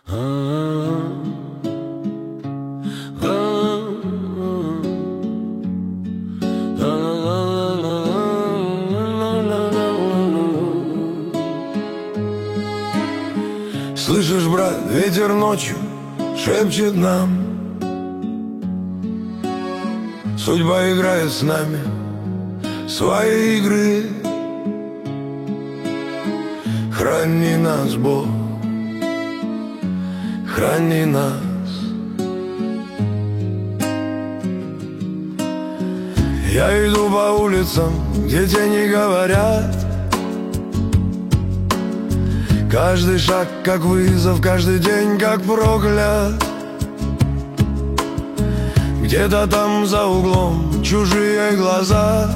Слышишь, брат, ветер ночью шепчет нам: судьба играет с нами свои игры. Храни нас, Бог, храни нас. Я иду по улицам, где тени говорят. Каждый шаг как вызов, каждый день как проклят. Где-то там за углом чужие глаза,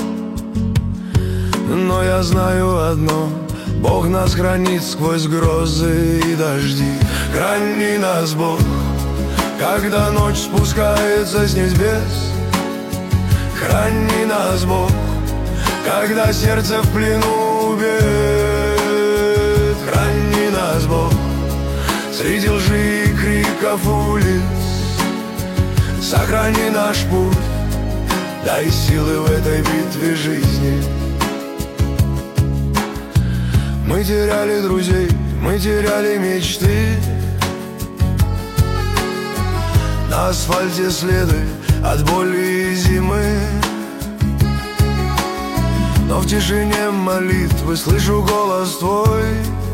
но я знаю одно: Бог нас хранит сквозь грозы и дожди. Храни нас, Бог, когда ночь спускается с небес. Храни нас, Бог, когда сердце в плену бед. Храни нас, Бог, среди лжи и криков улиц. Сохрани наш путь, дай силы в этой битве жизни. Мы теряли друзей, мы теряли мечты. На асфальте следы от боли и зимы. Но в тишине молитвы слышу голос Твой.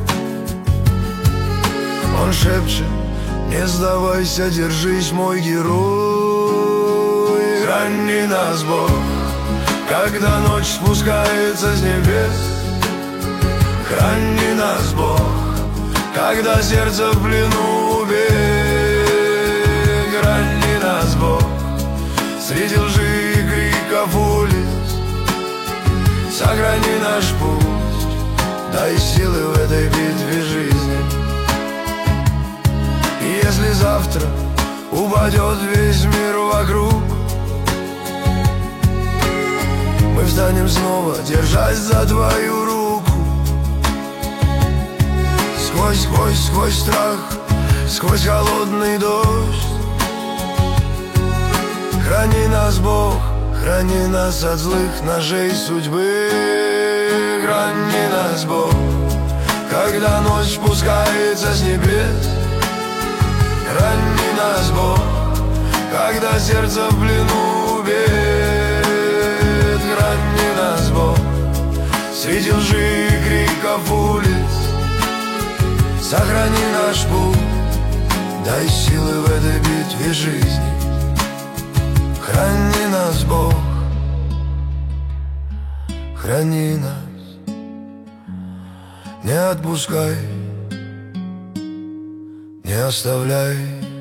Он шепчет: не сдавайся, держись, мой герой. Храни нас, Бог, когда ночь спускается с небес. Храни нас, Бог, когда сердце в плену бед. Храни нас, Бог, среди лжи и криков улиц. Сохрани наш путь, дай силы в этой битве жизни. И если завтра упадет весь мир вокруг, мы встанем снова, держась за Твою руку. Сквозь страх, сквозь холодный дождь. Храни нас, Бог, храни нас от злых ножей судьбы. Храни нас, Бог, когда ночь спускается с небес. Храни нас, Бог, когда сердце в плену бед. Храни нас, Бог, среди лжи и криков улиц. Сохрани наш путь, дай силы в этой битве жизни. Храни нас, Бог, храни нас, не отпускай, не оставляй.